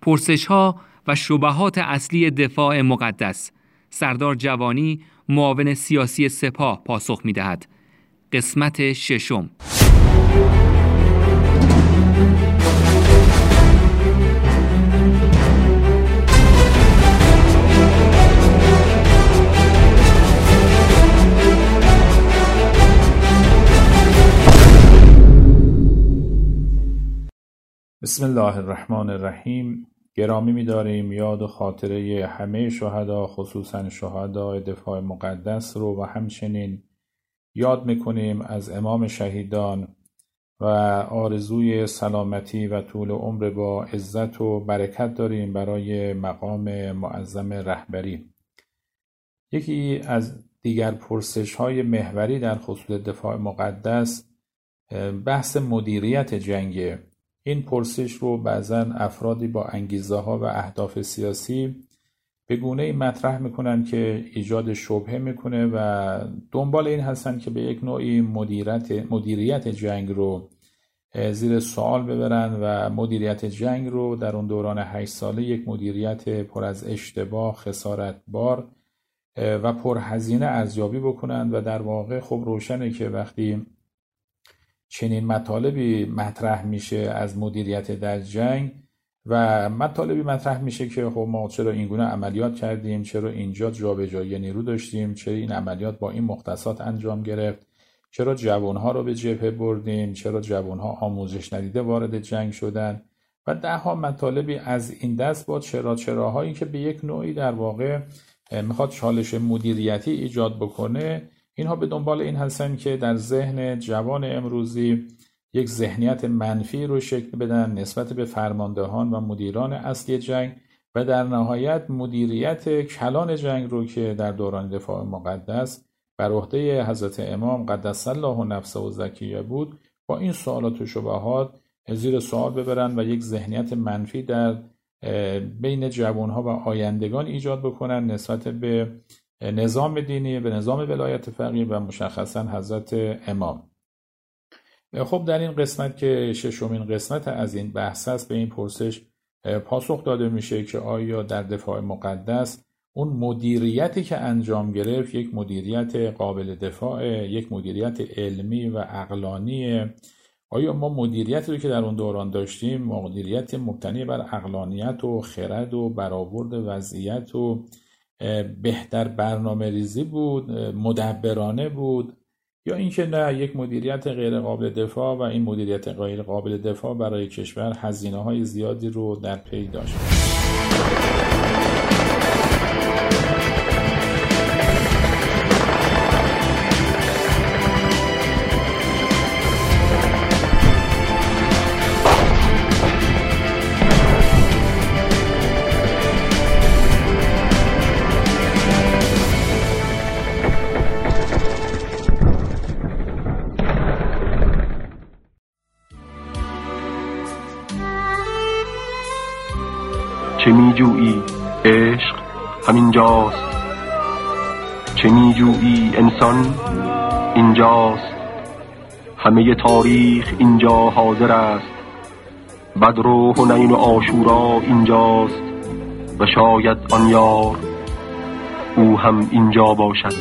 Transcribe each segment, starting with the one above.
پرسش‌ها و شبهات اصلی دفاع مقدس. سردار جوانی، معاون سیاسی سپاه، پاسخ می‌دهد. قسمت ششم. بسم الله الرحمن الرحیم. گرامی می‌داریم یاد و خاطره همه شهدا، خصوصا شهدای دفاع مقدس رو و همچنین یاد می‌کنیم از امام شهیدان و آرزوی سلامتی و طول عمر با عزت و برکت داریم برای مقام معظم رهبری. یکی از دیگر پرسش‌های محوری در خصوص دفاع مقدس بحث مدیریت جنگه. این پرسش رو بعضا افرادی با انگیزه ها و اهداف سیاسی به گونه‌ای مطرح میکنن که ایجاد شبهه میکنه و دنبال این هستن که به یک نوعی مدیریت جنگ رو زیر سوال ببرن و مدیریت جنگ رو در اون دوران 8 ساله یک مدیریت پر از اشتباه، خسارتبار و پرهزینه ارزیابی بکنن و در واقع خب روشنه که وقتی چنین مطالبی مطرح میشه از مدیریت در جنگ و مطالبی مطرح میشه که خب ما چرا اینگونه عملیات کردیم، چرا اینجا جابجایی نیرو داشتیم، چرا این عملیات با این مختصات انجام گرفت، چرا جوانها رو به جبهه بردیم، چرا جوانها آموزش ندیده وارد جنگ شدن و ده ها مطالبی از این دست با چراهایی که به یک نوعی در واقع میخواد چالش مدیریتی ایجاد بکنه. اینها به دنبال این هستن که در ذهن جوان امروزی یک ذهنیت منفی رو شکل بدن نسبت به فرماندهان و مدیران اصلی جنگ و در نهایت مدیریت کلان جنگ رو که در دوران دفاع مقدس بر عهده حضرت امام قدس الله نفسه و زکیه بود، با این سوالات و شبهات زیر سوال ببرن و یک ذهنیت منفی در بین جوانها و آیندگان ایجاد بکنن نسبت به نظام دینی، به نظام ولایت فقیه و مشخصا حضرت امام. خب در این قسمت که ششمین قسمت از این بحث است به این پرسش پاسخ داده میشه که آیا در دفاع مقدس اون مدیریتی که انجام گرفت یک مدیریت قابل دفاع، یک مدیریت علمی و عقلانیه؟ آیا ما مدیریتی رو که در اون دوران داشتیم مدیریت مبتنی بر عقلانیت و خرد و برآورد وضعیت و بهتر برنامه ریزی بود، مدبرانه بود، یا اینکه نه یک مدیریت غیر قابل دفاع و این مدیریت غیر قابل دفاع برای کشور هزینه‌های زیادی رو در پی داشت؟ چه میجویی؟ عشق همینجاست. چه میجویی؟ انسان اینجاست. همه تاریخ اینجا حاضر است. بدر و حنین و عاشورا اینجاست و شاید آن یار او هم اینجا باشد.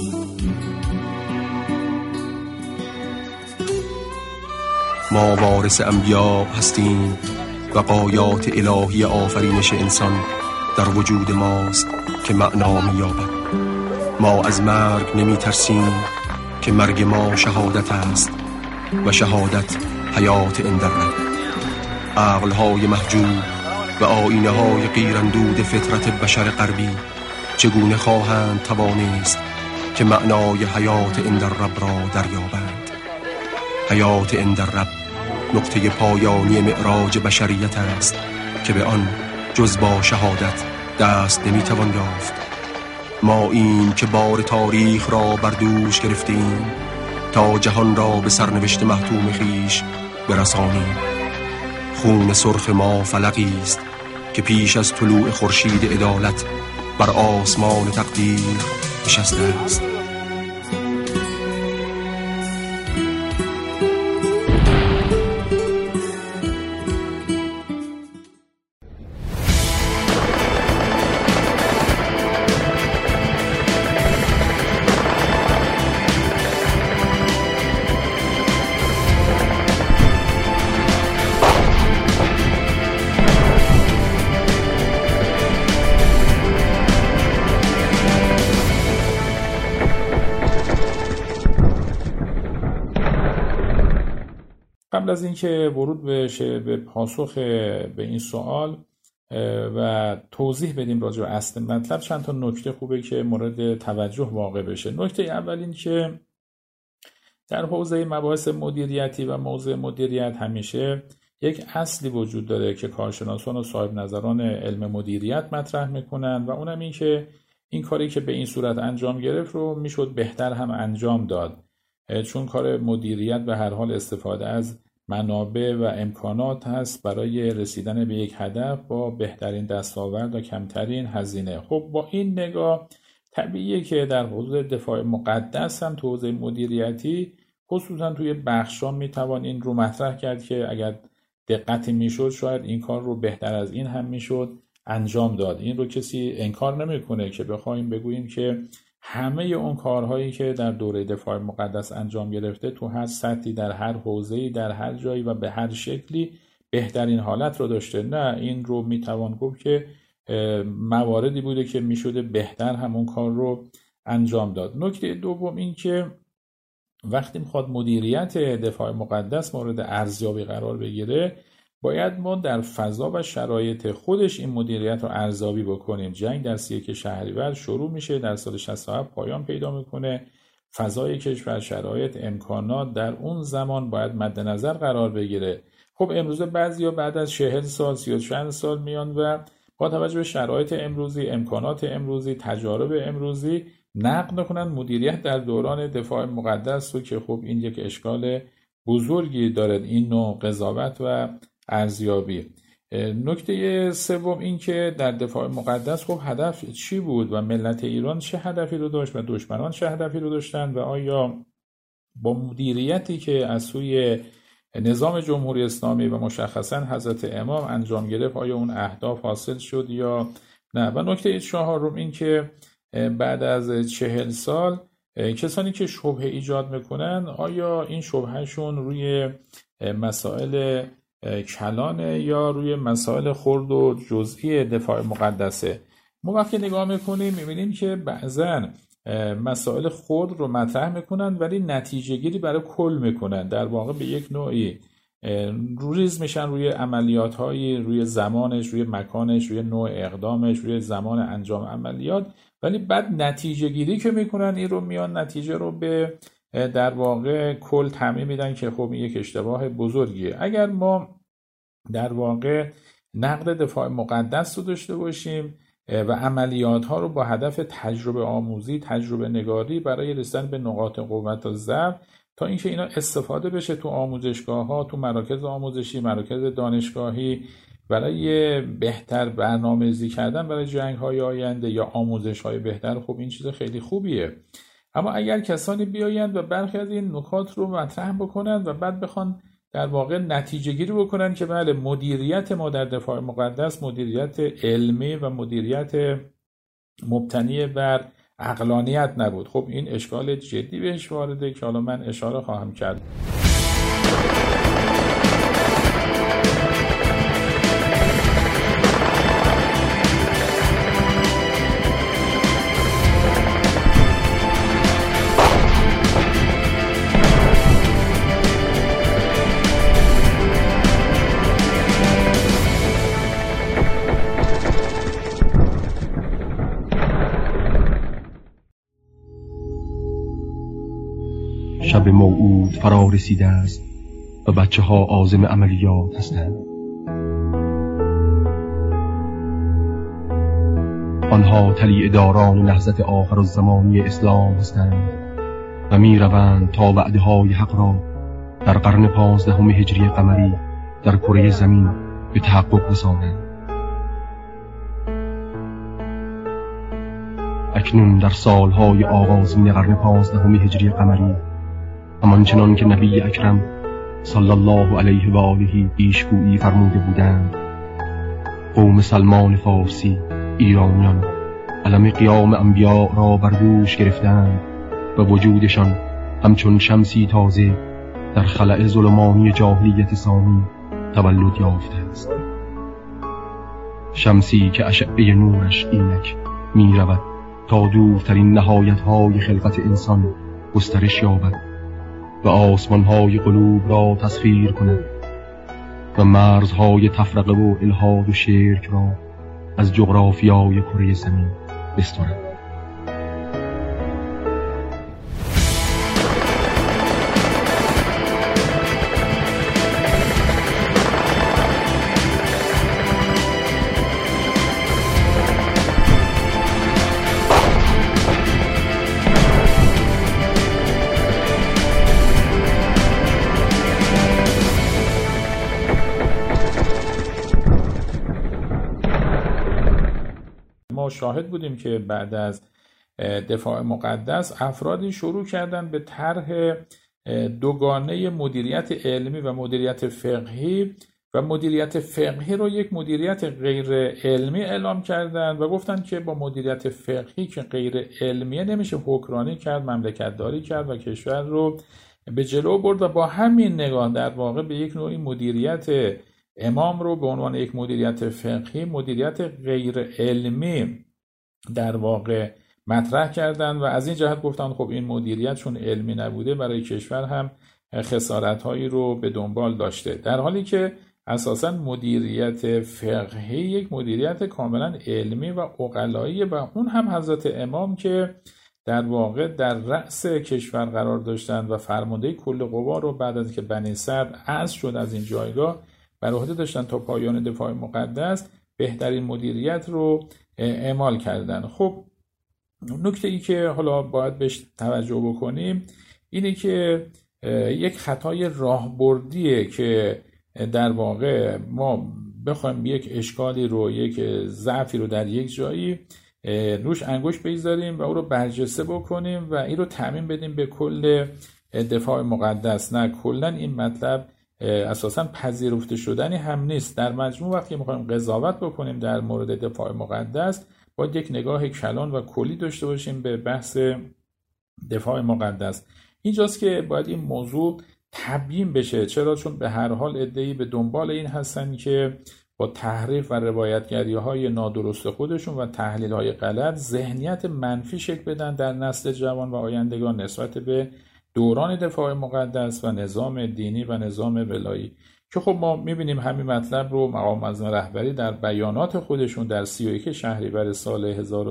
ما وارث انبیا هستیم و غایات الهی آفرینش انسان در وجود ماست که معنا می‌یابد. ما از مرگ نمی ترسیم که مرگ ما شهادت است و شهادت حیات اندرد. عقل‌های محجوب و آیینه‌های غیراندود فطرت بشر غربی چگونه خواهند توانست که معنای حیات اندرب را دریابند؟ حیات اندرب نقطه پایانی معراج بشریت است که به آن جز با شهادت دست نمیتوان یافت. ما این که بار تاریخ را بر دوش گرفتیم تا جهان را به سرنوشت محتوم خیش برسانیم. خون سرخ ما فلقی است که پیش از طلوع خورشید عدالت بر آسمان تقدیر نشسته است. از اینکه ورود بشه به پاسخ به این سوال و توضیح بدیم راجع به اصل مطلب، چند تا نکته خوبه که مورد توجه واقع بشه. نکته اول این که در حوزه مباحث مدیریتی و موضوع مدیریت همیشه یک اصلی وجود داره که کارشناسان و صاحب نظران علم مدیریت مطرح میکنن و اونم این که این کاری که به این صورت انجام گرفت رو میشد بهتر هم انجام داد، چون کار مدیریت به هر حال استفاده از منابع و امکانات هست برای رسیدن به یک هدف با بهترین دستاورد و کمترین هزینه. خب با این نگاه طبیعیه که در حوزه دفاع مقدس هم تو حوزه مدیریتی خصوصا توی بخشا میتوان این رو مطرح کرد که اگر دقتی میشد شاید این کار رو بهتر از این هم میشد انجام داد. این رو کسی انکار نمیکنه که بخوایم بگوییم که همه اون کارهایی که در دوره دفاع مقدس انجام گرفته تو هر سطحی، در هر حوزه‌ای، در هر جایی و به هر شکلی بهترین حالت رو داشته. نه، این رو میتوان گفت که مواردی بوده که میشده بهتر همون کار رو انجام داد. نکته دوم این که وقتی میخواد مدیریت دفاع مقدس مورد ارزیابی قرار بگیره باید ما در فضا و شرایط خودش این مدیریت رو ارزیابی بکنیم. جنگ در 31 شهریور شروع میشه، در سال 67 پایان پیدا میکنه. فضای کشور، شرایط، امکانات در اون زمان باید مد نظر قرار بگیره. خب امروزه بعضیا بعد از 40 سال 30 سال میان و با توجه به شرایط امروزی، امکانات امروزی، تجارب امروزی نقد میکنن مدیریت در دوران دفاع مقدس رو که خب این یک اشکال بزرگی داره، این نوع قضاوت و ارزیابی. نکته سوم این که در دفاع مقدس خب هدف چی بود و ملت ایران چه هدفی رو داشت و دشمنان چه هدفی رو داشتن و آیا با مدیریتی که از سوی نظام جمهوری اسلامی و مشخصا حضرت امام انجام گرفت آیا اون اهداف حاصل شد یا نه. و نکته چهارم این که بعد از 40 سال کسانی که شبهه ایجاد میکنن آیا این شبههشون روی مسائل کلانه یا روی مسائل خرد و جزئی دفاع مقدسه. ما وقتی نگاه میکنیم میبینیم که بعضن مسائل خرد رو مطرح میکنن ولی نتیجه گیری برای کل میکنن، در واقع به یک نوعی ریز میشن روی عملیات هایی، روی زمانش، روی مکانش، روی نوع اقدامش، روی زمان انجام عملیات، ولی بعد نتیجه گیری که میکنن این رو میان نتیجه رو به در واقع کل تعمیم میدن که خب این یک اشتباه بزرگیه. اگر ما در واقع نقد دفاع مقدس رو داشته باشیم و عملیات ها رو با هدف تجربه آموزی، تجربه نگاری برای رسیدن به نقاط قوت و ضعف تا اینکه اینا استفاده بشه تو آموزشگاه ها، تو مراکز آموزشی، مراکز دانشگاهی برای بهتر برنامه‌ریزی کردن برای جنگ های آینده یا آموزش های بهتر، خب این چیز خیلی خوبیه. اما اگر کسانی بیایند و برخی از این نکات رو مطرح بکنند و بعد بخوان در واقع نتیجه گیری بکنن که بله مدیریت ما در دفاع مقدس مدیریت علمی و مدیریت مبتنی بر عقلانیت نبود، خب این اشکال جدی بهش وارده که حالا من اشاره خواهم کرد. شب موعود فرا رسیده است و بچه ها عازم عملیات هستند. آنها طلیع داران نهضت آخرالزمانی اسلام هستند و می روند تا وعده های حق را در قرن 15 هجری قمری در کره زمین به تحقق رسانند. اکنون در سالهای آغازین قرن 15 هجری قمری همانچنان که نبی اکرم صلی الله علیه و آله پیشگویی فرموده بودند، قوم سلمان فارسی ایرانیان علم قیام انبیاء را بر دوش گرفتند و وجودشان همچون شمسی تازه در خلأ ظلمانی جاهلیت ثانی تولد یافته است. شمسی که اشعه نورش اینک می رود تا دورترین نهایت‌های خلقت انسان گسترش یابد و آسمان‌های قلوب را تسخیر کند و مرزهای تفرقه و الحاد و شرک را از جغرافیای کره زمین بسترد. ما شاهد بودیم که بعد از دفاع مقدس افرادی شروع کردن به طرح دوگانه مدیریت علمی و مدیریت فقهی و مدیریت فقهی رو یک مدیریت غیر علمی اعلام کردن و گفتن که با مدیریت فقهی که غیر علمیه نمیشه حکمرانی کرد، مملکتداری کرد و کشور رو به جلو برد و با همین نگاه در واقع به یک نوعی مدیریت امام رو به عنوان یک مدیریت فقهی، مدیریت غیر علمی در واقع مطرح کردن و از این جهت گفتن خب این مدیریت چون علمی نبوده برای کشور هم خسارت‌هایی رو به دنبال داشته، در حالی که اساساً مدیریت فقهی یک مدیریت کاملا علمی و عقلایی و اون هم حضرت امام که در واقع در رأس کشور قرار داشتن و فرمانده کل قوا رو بعد از که بنی سعد عزل شد از این جایگاه بر عهده داشتن تا پایان دفاع مقدس بهترین مدیریت رو اعمال کردن. خب نکته ای که حالا باید بهش توجه بکنیم اینه که یک خطای راهبردیه که در واقع ما بخوایم یک اشکالی رو، یک ضعفی رو در یک جایی روش انگشت بگذاریم و او رو برجسته بکنیم و این رو تعمیم بدیم به کل دفاع مقدس. نه، کلا این مطلب اساساً پذیرفته شدنی هم نیست. در مجموع وقتی میخوایم قضاوت بکنیم در مورد دفاع مقدس باید یک نگاه کلان و کلی داشته باشیم به بحث دفاع مقدس. اینجاست که باید این موضوع تبیین بشه. چرا؟ چون به هر حال عده‌ای به دنبال این هستن که با تحریف و روایتگری‌های نادرست خودشون و تحلیل‌های غلط ذهنیت منفی شکل بدن در نسل جوان و آیندگان نسبت به دوران دفاع مقدس و نظام دینی و نظام ولایی، که خب ما می‌بینیم همین مطلب رو مقام معظم رهبری در بیانات خودشون در 31 شهریور سال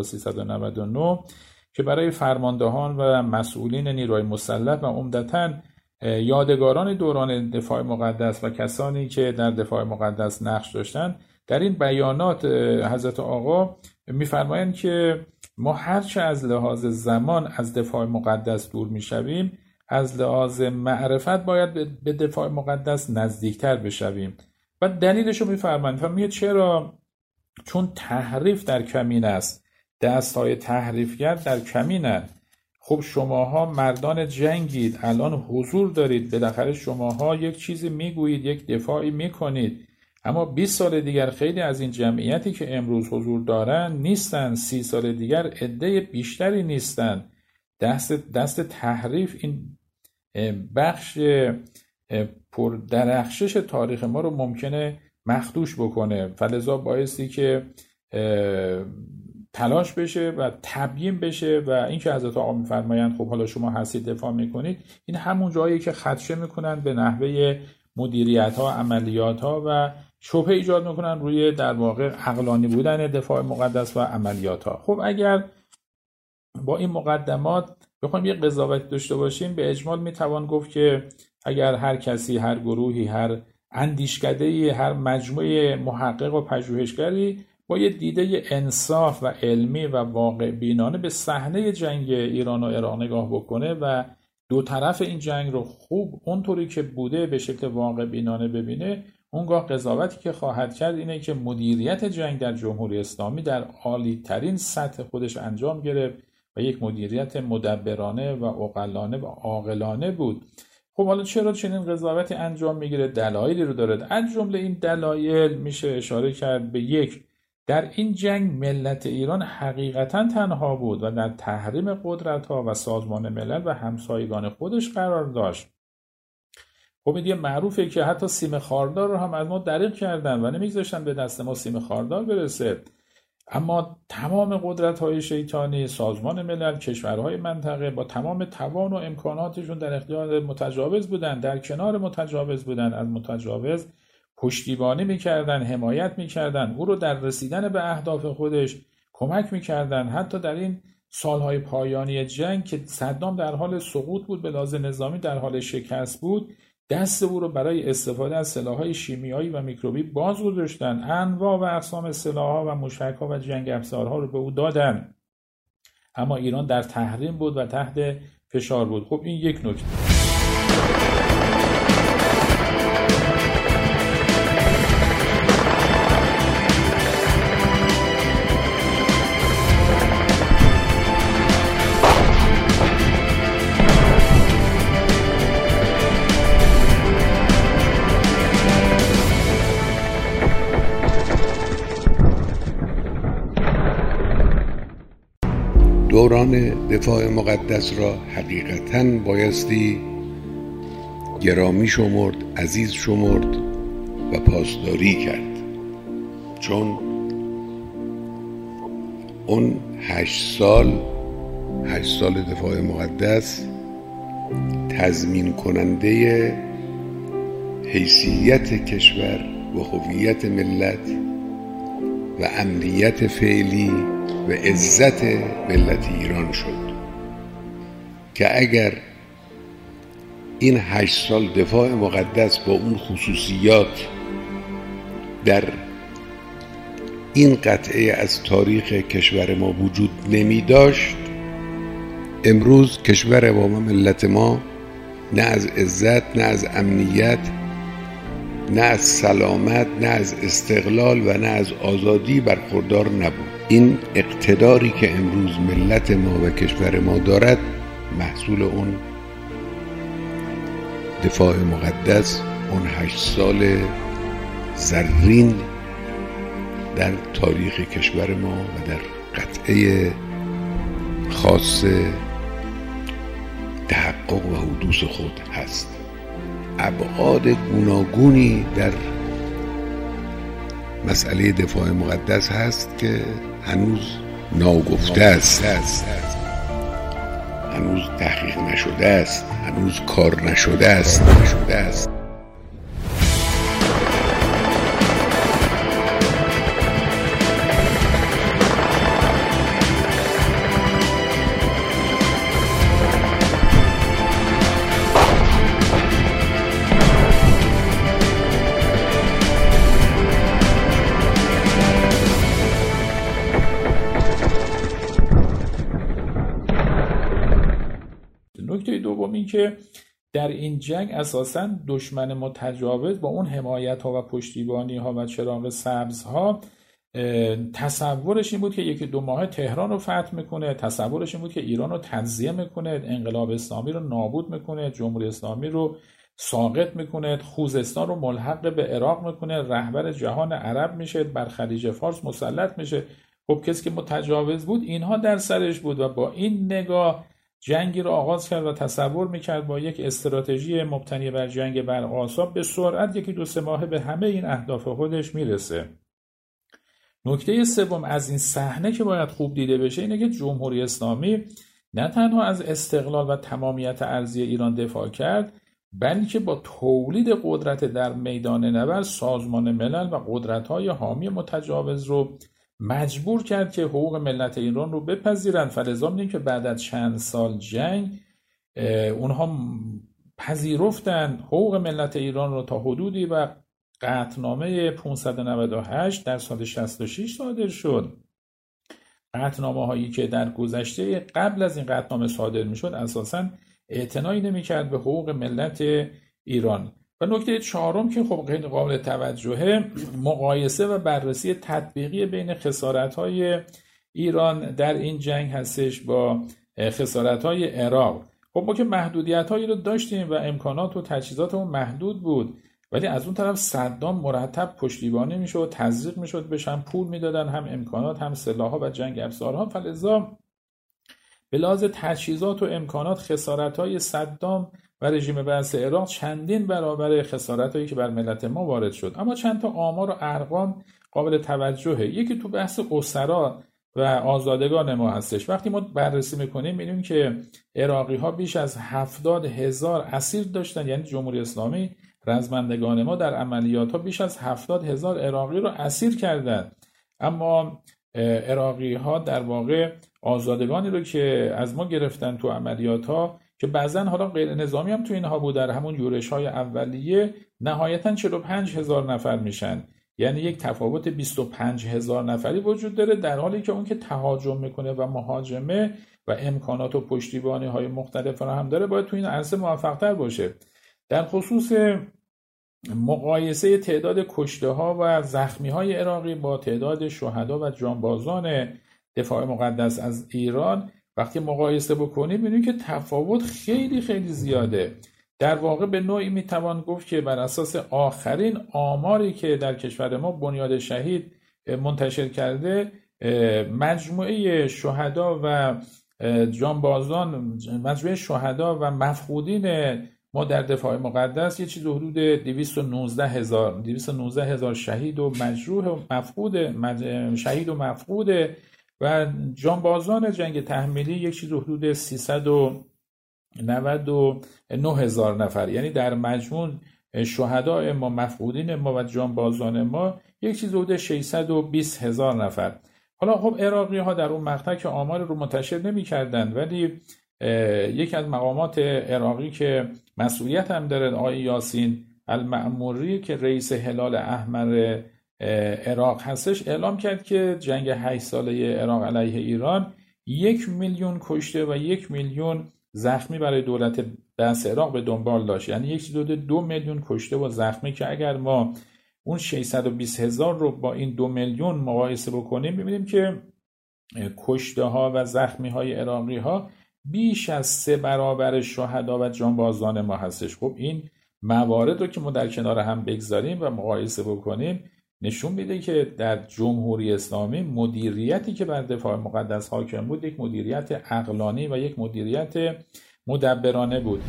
1399 که برای فرماندهان و مسئولین نیروهای مسلح و عمدتاً یادگاران دوران دفاع مقدس و کسانی که در دفاع مقدس نقش داشتن، در این بیانات حضرت آقا می‌فرمایند که ما هرچه از لحاظ زمان از دفاع مقدس دور می‌شویم، از لحاظ معرفت باید به دفاع مقدس نزدیکتر بشویم. و دلیلش رو می‌فرمایند چرا؟ چون تحریف در کمین است، دست‌های تحریفگر در کمینند. خب شماها مردان جنگید، الان حضور دارید، بالاخره شماها یک چیزی میگویید، یک دفاعی میکنید، اما 20 سال دیگر خیلی از این جمعیتی که امروز حضور دارن نیستن، 30 سال دیگر عده بیشتری نیستن. دست تحریف این بخش پردرخشش تاریخ ما رو ممکنه مخدوش بکنه، فلذا بایستی که تلاش بشه و تبیین بشه. و این که حضرت آقا میفرمایند خب حالا شما هستید دفاع میکنید، این همون جایی که خدشه میکنن به نحوه مدیریت ها، عملیات ها و شبهه ایجاد میکنن روی در واقع عقلانی بودن دفاع مقدس و عملیات ها. خب اگر با این مقدمات بخوایم یه قضاوت داشته باشیم، به اجمال میتوان گفت که اگر هر کسی، هر گروهی، هر اندیشکده‌ای، هر مجموعه محقق و پژوهشگری با یه دیده انصاف و علمی و واقع بینانه به صحنه جنگ ایران و عراق نگاه بکنه و دو طرف این جنگ رو خوب اونطوری که بوده به شکل واقع بینانه ببینه، اونگاه قضاوتی که خواهد کرد اینه که مدیریت جنگ در جمهوری اسلامی در عالی ترین سطح خودش انجام گرفت و یک مدیریت مدبرانه و عقلانه و عاقلانه بود. خب حالا چرا چنین قضاوتی انجام میگیره؟ دلایلی رو داره. از جمله این دلایل میشه اشاره کرد به یک، در این جنگ ملت ایران حقیقتا تنها بود و در تحریم قدرت‌ها و سازمان ملل و همسایگان خودش قرار داشت. خب دیگه معروفه که حتی سیم خاردار رو هم از ما دریغ کردن و نمیگذاشتن به دست ما سیم خاردار برسه. اما تمام قدرت‌های شیطانی، سازمان ملل، کشورهای منطقه با تمام توان و امکاناتشون در اختیار متجاوز بودن، در کنار متجاوز بودن، از متجاوز پشتیبانی میکردن، حمایت میکردن، او رو در رسیدن به اهداف خودش کمک میکردن. حتی در این سالهای پایانی جنگ که صدام در حال سقوط بود، به لحاظ نظامی در حال شکست بود، دست او رو برای استفاده از سلاح‌های شیمیایی و میکروبی باز گذاشتن. انواع و اقسام سلاح‌ها و موشک‌ها و جنگ افزارها رو به او دادن. اما ایران در تحریم بود و تحت فشار بود. خب این یک نکته. دوران دفاع مقدس را حقیقتاً بایستی گرامی شمرد، عزیز شمرد و پاسداری کرد، چون اون 8 سال دفاع مقدس تضمین کننده حیثیت کشور و هویت ملت و امنیت فعلی و عزت ملت ایران شد که اگر این 8 سال دفاع مقدس با اون خصوصیات در این قطعه از تاریخ کشور ما وجود نمی داشت، امروز کشور و ملت ما نه از عزت، نه از امنیت، نه از سلامت، نه از استقلال و نه از آزادی برخوردار نبود. این اقتداری که امروز ملت ما و کشور ما دارد محصول اون دفاع مقدس، اون 8 سال زرین در تاریخ کشور ما و در قطعه خاص تحقق و حدوث خود هست. ابعاد گوناگونی در مسئله دفاع مقدس هست که هنوز ناگفته است، هنوز تحقیق نشده است، هنوز کار نشده است. نکته دوم این که در این جنگ اساساً دشمن متجاوز با اون حمایت ها و پشتیبانی ها و چراغ سبز ها تصورش این بود که 1-2 ماه تهران رو فتح میکنه، تصورش این بود که ایران رو تجزیه میکنه، انقلاب اسلامی رو نابود میکنه، جمهوری اسلامی رو ساقط میکنه، خوزستان رو ملحق به عراق میکنه، رهبر جهان عرب میشه، بر خلیج فارس مسلط میشه. خب کسی که متجاوز بود اینها در سرش بود و با این نگاه جنگی رو آغاز کرد و تصور میکرد با یک استراتژی مبتنی بر جنگ بر اعصاب به سرعت 1-2 ماهه به همه این اهداف خودش میرسه. نکته سوم از این صحنه که باید خوب دیده بشه اینه که جمهوری اسلامی نه تنها از استقلال و تمامیت ارضی ایران دفاع کرد، بلکه با تولید قدرت در میدان نبرد سازمان ملل و قدرت‌های حامی متجاوز رو مجبور کرد که حقوق ملت ایران رو بپذیرند. فلذا می‌بینیم که بعد از چند سال جنگ اونها پذیرفتن حقوق ملت ایران رو تا حدودی و قطعنامه 598 در سال 66 صادر شد. قطعنامه هایی که در گذشته قبل از این قطعنامه صادر میشد اساساً اعتنایی نمی‌کرد به حقوق ملت ایران. و نکته چهارم که خب خیلی قابل توجهه، مقایسه و بررسی تطبیقی بین خسارت‌های ایران در این جنگ هستش با خسارت‌های عراق. خب ما که محدودیت‌هایی رو داشتیم و امکانات و تجهیزاتمون محدود بود، ولی از اون طرف صدام مرتب پشتیبانی میشد، تزریق میشد، بهشون پول میدادن، هم امکانات هم سلاح‌ها و جنگ افزارها. فلذا به لحاظ تجهیزات و امکانات خسارت‌های صدام و رژیم بعث عراق چندین برابر خسارت‌هایی که بر ملت ما وارد شد. اما چند تا آمار و ارقام قابل توجهه. یکی تو بحث اسرا و آزادگان ما هستش. وقتی ما بررسی میکنیم می‌بینیم که عراقی‌ها بیش از 70,000 اسیر داشتن، یعنی جمهوری اسلامی رزمندگان ما در عملیات‌ها بیش از 70,000 عراقی رو اسیر کردند. اما عراقی‌ها در واقع آزادگانی رو که از ما گرفتن تو عملیات‌ها که بعضن حالا غیر نظامی هم تو اینها بود، در همون یورش‌های اولیه نهایتاً 45,000 نفر میشن، یعنی یک تفاوت 25,000 نفری وجود داره، در حالی که اون که تهاجم میکنه و مهاجمه و امکانات و پشتیبانی‌های مختلف را هم داره باید تو این عرصه موفق‌تر باشه. در خصوص مقایسه تعداد کشته‌ها و زخمی‌های عراقی با تعداد شهدا و جانبازان دفاع مقدس از ایران وقتی مقایسه بکنیم می‌بینیم که تفاوت خیلی خیلی زیاده. در واقع به نوعی میتوان گفت که بر اساس آخرین آماری که در کشور ما بنیاد شهید منتشر کرده، مجموعه شهدا و جانبازان، مجموعه شهدا و مفقودین ما در دفاع مقدس یه چیز حدود 219,000 شهید و مجروح و مفقود، شهید و مفقود و جانبازان جنگ تحمیلی یک چیز حدود 399,000 نفر، یعنی در مجموع شهداء ما، مفقودین ما و جانبازان ما یک چیز حدود 620,000 نفر. حالا خب عراقی ها در اون مقطع که آمار رو منتشر نمی کردن، ولی یکی از مقامات عراقی که مسئولیت هم داره، آقای یاسین المعموری که رئیس هلال احمر عراق هستش، اعلام کرد که جنگ 8 ساله عراق علیه ایران 1,000,000 کشته و 1,000,000 زخمی برای دولت دست عراق به دنبال داشت، یعنی یک چیز حدود 2,000,000 کشته و زخمی که اگر ما اون 620,000 رو با این 2,000,000 مقایسه بکنیم ببینیم که کشته ها و زخمی های عراقی ها بیش از 3 برابر شهدا و جانبازان ما هستش. خب این موارد رو که ما در کنار هم بگذاریم و مقایسه بکنیم نشون میده که در جمهوری اسلامی مدیریتی که بر دفاع مقدس حاکم بود یک مدیریت عقلانی و یک مدیریت مدبرانه بود.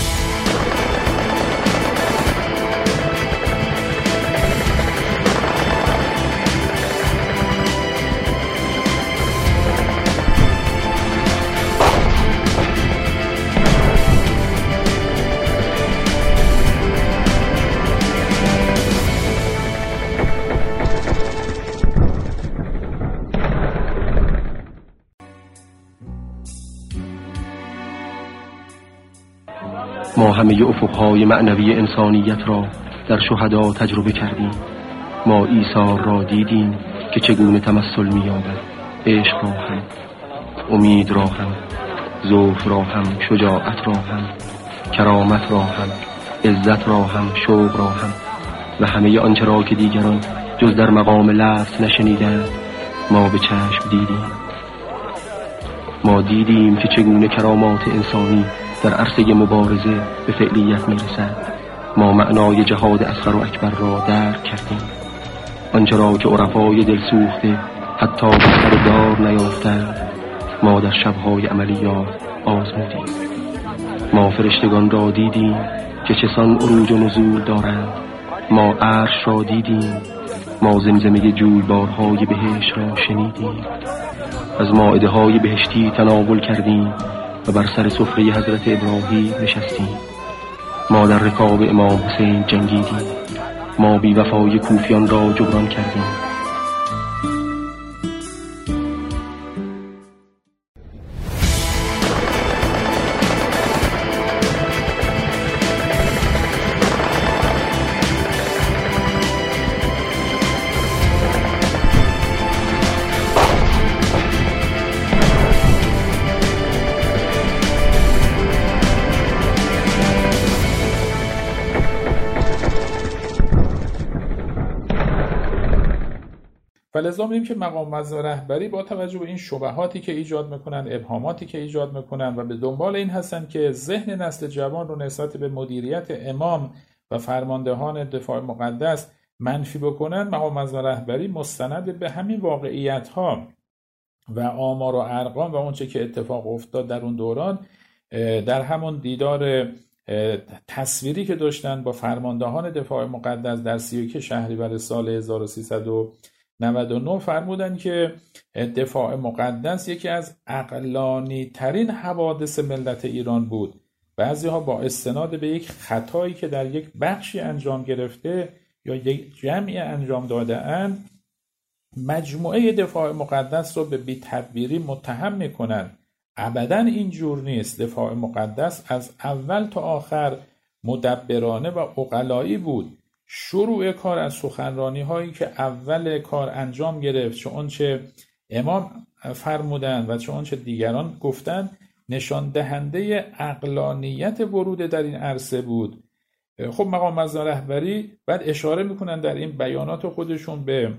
ما همه افقهای معنوی انسانیت را در شهدا تجربه کردیم. ما عیسی را دیدیم که چگونه تمثل می‌یابد، عشق را هم، امید را هم، ذوق را هم، شجاعت را هم، کرامت را هم، عزت را هم، شوق را هم و همه آنچه را که دیگران جز در مقام لفظ نشنیدند ما به چشم دیدیم. ما دیدیم که چگونه کرامات انسانی در عرصه مبارزه به فعلیت میرسد. ما معنای جهاد اصغر و اکبر را درک کردیم. آنچه را که عرفای دل سوخته حتی به سر دار نیافتند ما در شبهای عملیات آزمودیم. ما فرشتگان را دیدیم که چسان عروج و نزول دارند. ما عرش را دیدیم. ما زمزمه جویبارهای بهشت را شنیدیم. از مائده های بهشتی تناول کردیم و بر سر سفره حضرت ابراهیم نشستیم. ما در رکاب امام حسین جنگیدیم. ما بی وفای کوفیان را جبران کردیم. فلذا می‌بینیم که مقام وزن رهبری با توجه به این شبهاتی که ایجاد میکنن، ابهاماتی که ایجاد میکنن و به دنبال این هستن که ذهن نسل جوان رو نسبت به مدیریت امام و فرماندهان دفاع مقدس منفی بکنن، مقام وزن رهبری مستند به همین واقعیت‌ها و آمار و ارقام و اونچه که اتفاق افتاد در اون دوران، در همون دیدار تصویری که داشتن با فرماندهان دفاع مقدس در 31 شهریور سال 1300 99 فرمودن که دفاع مقدس یکی از عقلانی ترین حوادث ملت ایران بود. بعضی ها با استناد به یک خطایی که در یک بخشی انجام گرفته یا یک جمعی انجام داده اند مجموعه دفاع مقدس رو به بی‌تدبیری متهم میکنن. ابداً اینجور نیست. دفاع مقدس از اول تا آخر مدبرانه و عقلایی بود. شروع کار از سخنرانی هایی که اول کار انجام گرفت، چه آنچه امام فرمودند و چه آنچه دیگران گفتند، نشان دهنده عقلانیت ورود در این عرصه بود. خب مقام معظم رهبری بعد اشاره میکنن در این بیانات خودشون به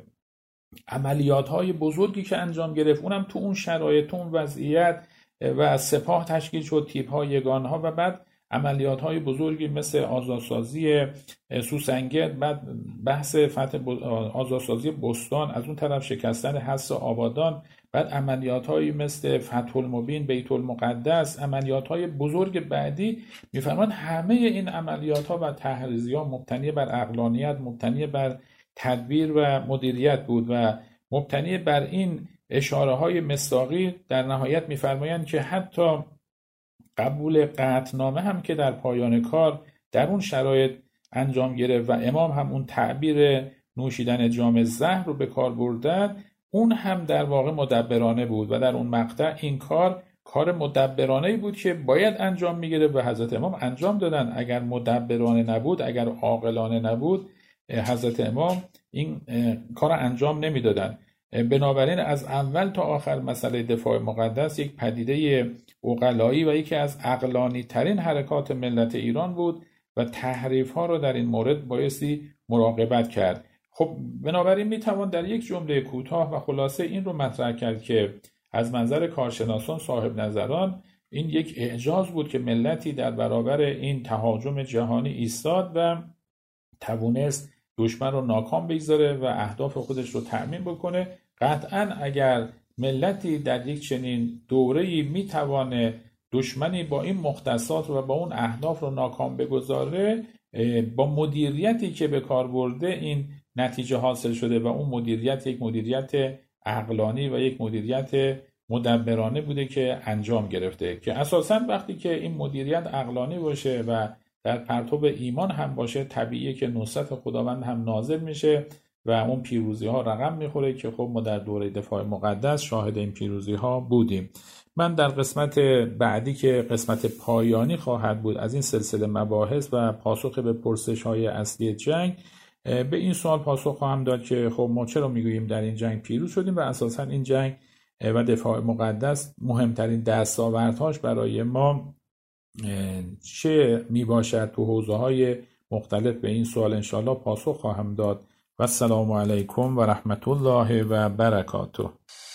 عملیات های بزرگی که انجام گرفت، اونم تو اون شرایط، تو اون وضعیت و سپاه تشکیل شد، تیپ ها، یگان ها، و بعد عملیات های بزرگی مثل آزادسازی سوسنگر، بعد بحث فتح آزادسازی بستان، از اون طرف شکستن حصن آبادان، بعد عملیات هایی مثل فتح المبین، بیت المقدس، عملیات های بزرگ بعدی. میفرمان همه این عملیات ها و تحریزی ها مبتنی بر عقلانیت، مبتنی بر تدبیر و مدیریت بود و مبتنی بر این اشاره های مصداقی. در نهایت میفرمایند که حتی قبول قطعنامه هم که در پایان کار در اون شرایط انجام گرفت و امام هم اون تعبیر نوشیدن جام زهر رو به کار بردن، اون هم در واقع مدبرانه بود و در اون مقطع این کار مدبرانه بود که باید انجام میگرفت و حضرت امام انجام دادن. اگر مدبرانه نبود، اگر عاقلانه نبود، حضرت امام این کار انجام نمیدادن. بنابراین از اول تا آخر مسئله دفاع مقدس یک پدیده عقلایی و یکی از عقلانی ترین حرکات ملت ایران بود و تحریف ها رو در این مورد بایستی مراقبت کرد. خب بنابراین میتوان در یک جمله کوتاه و خلاصه این رو مطرح کرد که از منظر کارشناسان، صاحب نظران، این یک اعجاز بود که ملتی در برابر این تهاجم جهانی ایستاد و توانست دشمن رو ناکام بگذاره و اهداف خودش رو تأمین بکنه. قطعاً اگر ملتی در یک چنین دوره‌ای میتوانه دشمنی با این مختصات و با اون اهداف رو ناکام بگذاره، با مدیریتی که به کار برده این نتیجه حاصل شده و اون مدیریت یک مدیریت عقلانی و یک مدیریت مدبرانه بوده که انجام گرفته، که اساساً وقتی که این مدیریت عقلانی باشه و در پرتو ایمان هم باشه، طبیعیه که نصرت خداوند هم نازل میشه و اون پیروزی ها رقم میخوره که خب ما در دوره دفاع مقدس شاهد این پیروزی ها بودیم. من در قسمت بعدی که قسمت پایانی خواهد بود از این سلسله مباحث و پاسخ به پرسش های اصلی جنگ، به این سوال پاسخ خواهم داد که خب ما چرا میگوییم در این جنگ پیروز شدیم و اساساً این جنگ و دفاع مقدس مهمترین دستاوردهاش برای ما چه میباشد. تو حوزه های مختلف به این سوال انشاءالله پاسخ خواهم داد و السلام علیکم و رحمت الله و برکاته.